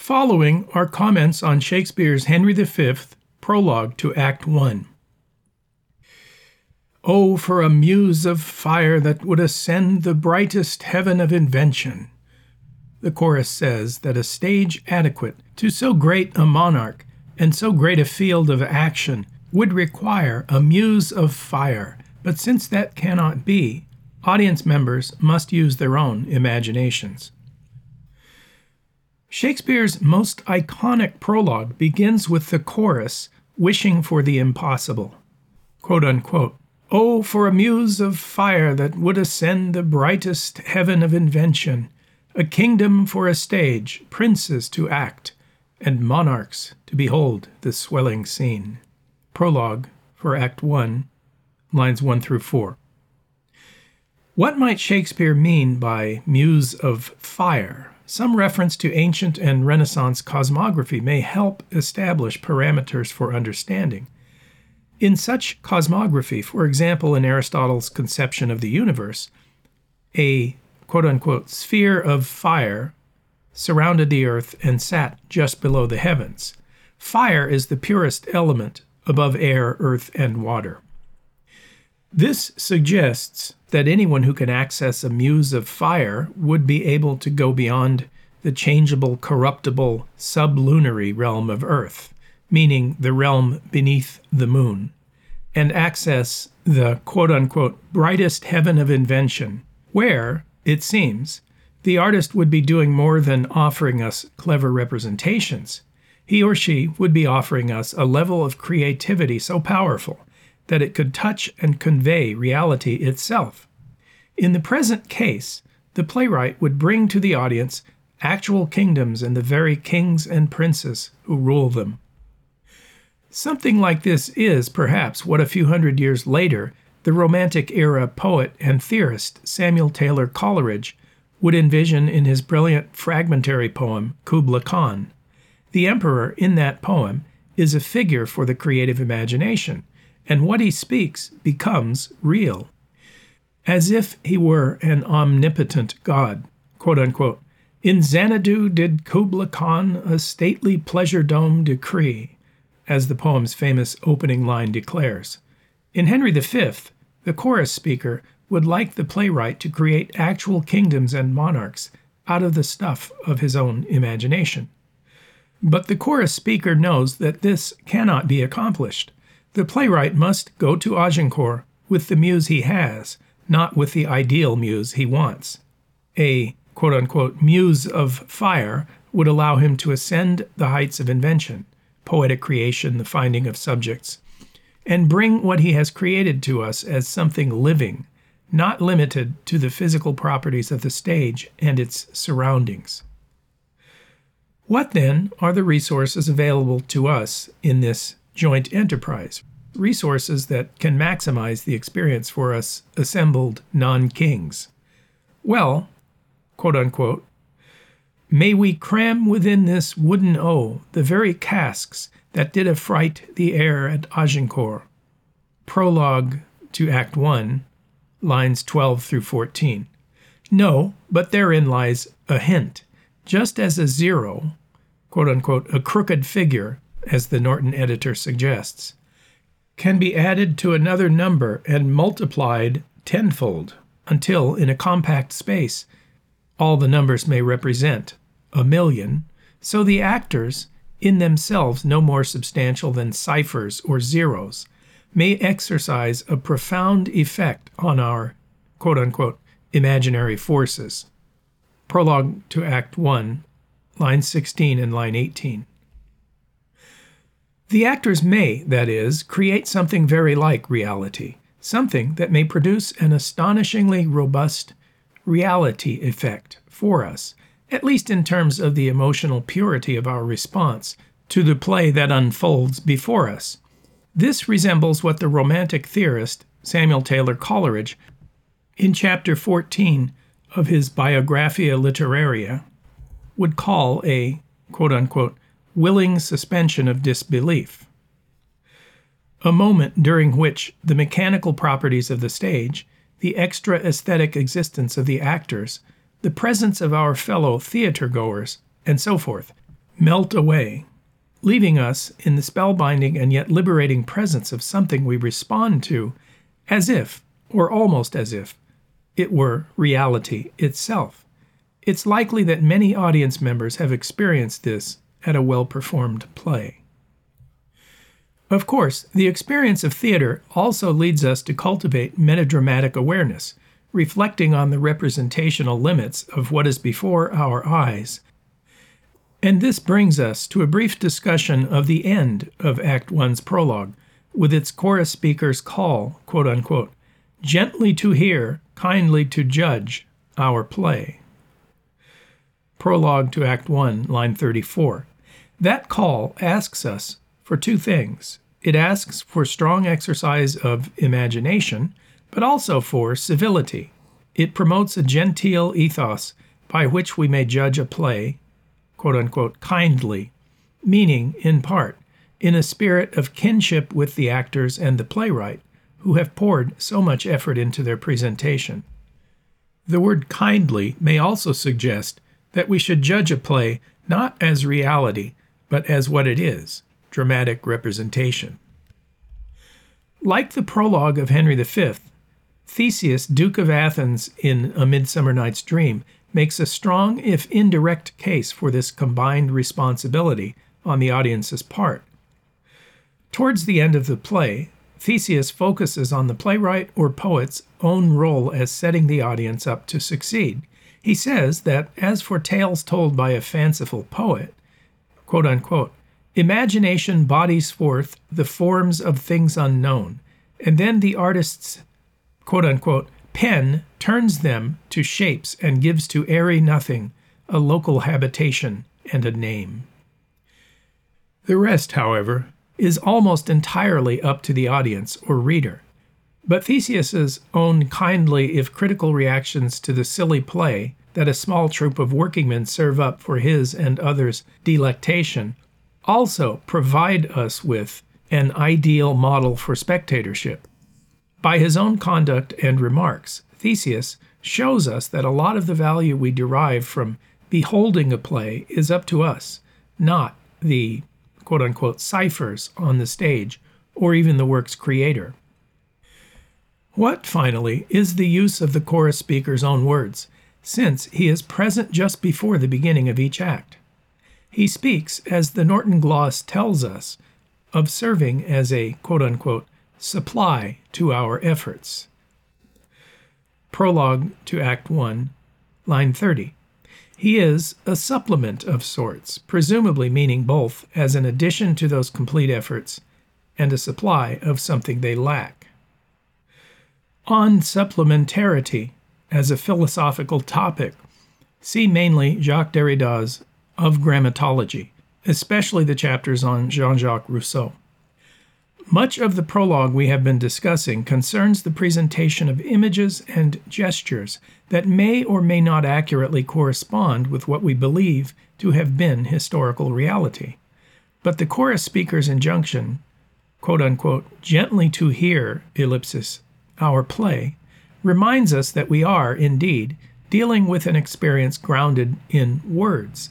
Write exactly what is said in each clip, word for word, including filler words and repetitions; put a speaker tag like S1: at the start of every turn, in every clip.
S1: Following are comments on Shakespeare's Henry the Fifth, prologue to Act One. Oh, for a muse of fire that would ascend the brightest heaven of invention! The chorus says that a stage adequate to so great a monarch and so great a field of action would require a muse of fire, but since that cannot be, audience members must use their own imaginations. Shakespeare's most iconic prologue begins with the chorus wishing for the impossible. Quote unquote, "Oh, for a muse of fire that would ascend the brightest heaven of invention, a kingdom for a stage, princes to act, and monarchs to behold the swelling scene." Prologue for Act One, lines one through four. What might Shakespeare mean by muse of fire? Some reference to ancient and Renaissance cosmography may help establish parameters for understanding. In such cosmography, for example in Aristotle's conception of the universe, a quote-unquote sphere of fire surrounded the earth and sat just below the heavens. Fire is the purest element above air, earth, and water. This suggests that anyone who can access a muse of fire would be able to go beyond the changeable, corruptible, sublunary realm of Earth, meaning the realm beneath the moon, and access the quote-unquote brightest heaven of invention, where, it seems, the artist would be doing more than offering us clever representations. He or she would be offering us a level of creativity so powerful that it could touch and convey reality itself. In the present case, the playwright would bring to the audience actual kingdoms and the very kings and princes who rule them. Something like this is, perhaps, what a few hundred years later, the Romantic-era poet and theorist Samuel Taylor Coleridge would envision in his brilliant fragmentary poem, Kubla Khan. The emperor in that poem is a figure for the creative imagination, and what he speaks becomes real. As if he were an omnipotent god, quote unquote, "In Xanadu did Kubla Khan a stately pleasure dome decree," as the poem's famous opening line declares. In Henry the Fifth, the chorus speaker would like the playwright to create actual kingdoms and monarchs out of the stuff of his own imagination. But the chorus speaker knows that this cannot be accomplished. The playwright must go to Agincourt with the muse he has, not with the ideal muse he wants. A quote-unquote muse of fire would allow him to ascend the heights of invention, poetic creation, the finding of subjects, and bring what he has created to us as something living, not limited to the physical properties of the stage and its surroundings. What then are the resources available to us in this joint enterprise? Resources that can maximize the experience for us assembled non-kings. Well, quote unquote, "May we cram within this wooden O the very casks that did affright the air at Agincourt." Prologue to Act One, lines twelve through fourteen. No, but therein lies a hint. Just as a zero, quote unquote, a crooked figure, as the Norton editor suggests, can be added to another number and multiplied tenfold until, in a compact space, all the numbers may represent a million, so the actors, in themselves no more substantial than ciphers or zeros, may exercise a profound effect on our quote-unquote imaginary forces. Prologue to Act One, line sixteen and line eighteen. The actors may, that is, create something very like reality, something that may produce an astonishingly robust reality effect for us, at least in terms of the emotional purity of our response to the play that unfolds before us. This resembles what the Romantic theorist Samuel Taylor Coleridge, in chapter fourteen of his Biographia Literaria, would call a quote-unquote willing suspension of disbelief, a moment during which the mechanical properties of the stage, the extra-aesthetic existence of the actors, the presence of our fellow theater-goers, and so forth, melt away, leaving us in the spellbinding and yet liberating presence of something we respond to as if, or almost as if, it were reality itself. It's likely that many audience members have experienced this at a well-performed play. Of course, the experience of theater also leads us to cultivate metadramatic awareness, reflecting on the representational limits of what is before our eyes. And this brings us to a brief discussion of the end of Act One's prologue, with its chorus speaker's call, quote unquote, gently to hear, kindly to judge our play. Prologue to Act One, line thirty-four. That call asks us for two things. It asks for strong exercise of imagination, but also for civility. It promotes a genteel ethos by which we may judge a play, quote unquote, kindly, meaning, in part, in a spirit of kinship with the actors and the playwright, who have poured so much effort into their presentation. The word kindly may also suggest that we should judge a play not as reality, but as what it is, dramatic representation. Like the prologue of Henry the Fifth, Theseus, Duke of Athens in A Midsummer Night's Dream, makes a strong, if indirect, case for this combined responsibility on the audience's part. Towards the end of the play, Theseus focuses on the playwright or poet's own role as setting the audience up to succeed. He says that, as for tales told by a fanciful poet, quote unquote, imagination bodies forth the forms of things unknown, and then the artist's, quote unquote, pen turns them to shapes and gives to airy nothing a local habitation and a name. The rest, however, is almost entirely up to the audience or reader. But Theseus's own kindly, if critical, reactions to the silly play that a small troop of workingmen serve up for his and others' delectation also provide us with an ideal model for spectatorship. By his own conduct and remarks, Theseus shows us that a lot of the value we derive from beholding a play is up to us, not the quote-unquote ciphers on the stage or even the work's creator. What, finally, is the use of the chorus speaker's own words, since he is present just before the beginning of each act? He speaks, as the Norton Gloss tells us, of serving as a quote-unquote supply to our efforts. Prologue to Act One, line thirty. He is a supplement of sorts, presumably meaning both as an addition to those complete efforts and a supply of something they lack. On supplementarity as a philosophical topic, see mainly Jacques Derrida's Of Grammatology, especially the chapters on Jean-Jacques Rousseau. Much of the prologue we have been discussing concerns the presentation of images and gestures that may or may not accurately correspond with what we believe to have been historical reality. But the chorus speaker's injunction, quote unquote, gently to hear, ellipsis, our play, reminds us that we are, indeed, dealing with an experience grounded in words.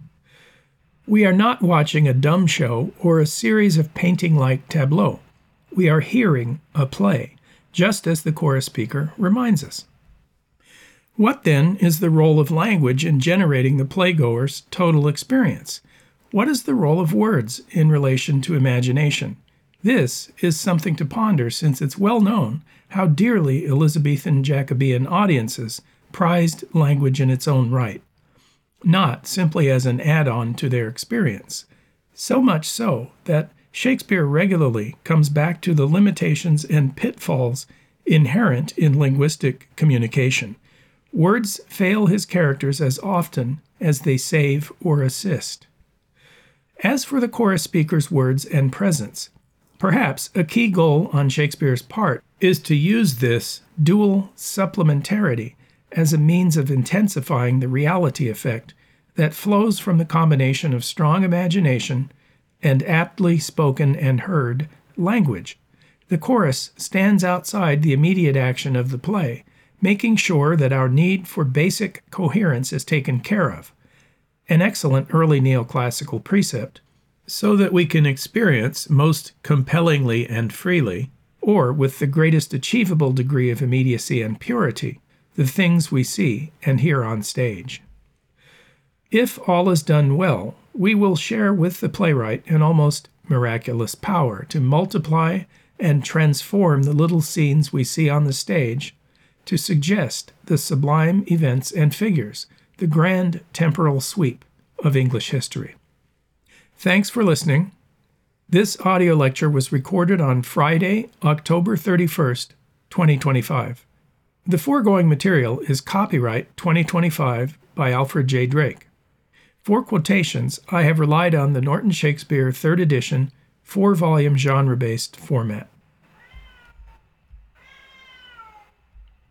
S1: We are not watching a dumb show or a series of painting-like tableaux. We are hearing a play, just as the chorus speaker reminds us. What then is the role of language in generating the playgoer's total experience? What is the role of words in relation to imagination? This is something to ponder, since it's well known how dearly Elizabethan Jacobean audiences prized language in its own right, not simply as an add-on to their experience. So much so that Shakespeare regularly comes back to the limitations and pitfalls inherent in linguistic communication. Words fail his characters as often as they save or assist. As for the chorus speaker's words and presence, perhaps a key goal on Shakespeare's part is to use this dual supplementarity as a means of intensifying the reality effect that flows from the combination of strong imagination and aptly spoken and heard language. The chorus stands outside the immediate action of the play, making sure that our need for basic coherence is taken care of. an excellent early neoclassical precept, so that we can experience most compellingly and freely, or with the greatest achievable degree of immediacy and purity, the things we see and hear on stage. If all is done well, we will share with the playwright an almost miraculous power to multiply and transform the little scenes we see on the stage to suggest the sublime events and figures, the grand temporal sweep of English history. Thanks for listening. This audio lecture was recorded on Friday, October thirty-first, twenty twenty-five. The foregoing material is copyright twenty twenty-five by Alfred J. Drake. For quotations, I have relied on the Norton Shakespeare third edition, four-volume genre-based format.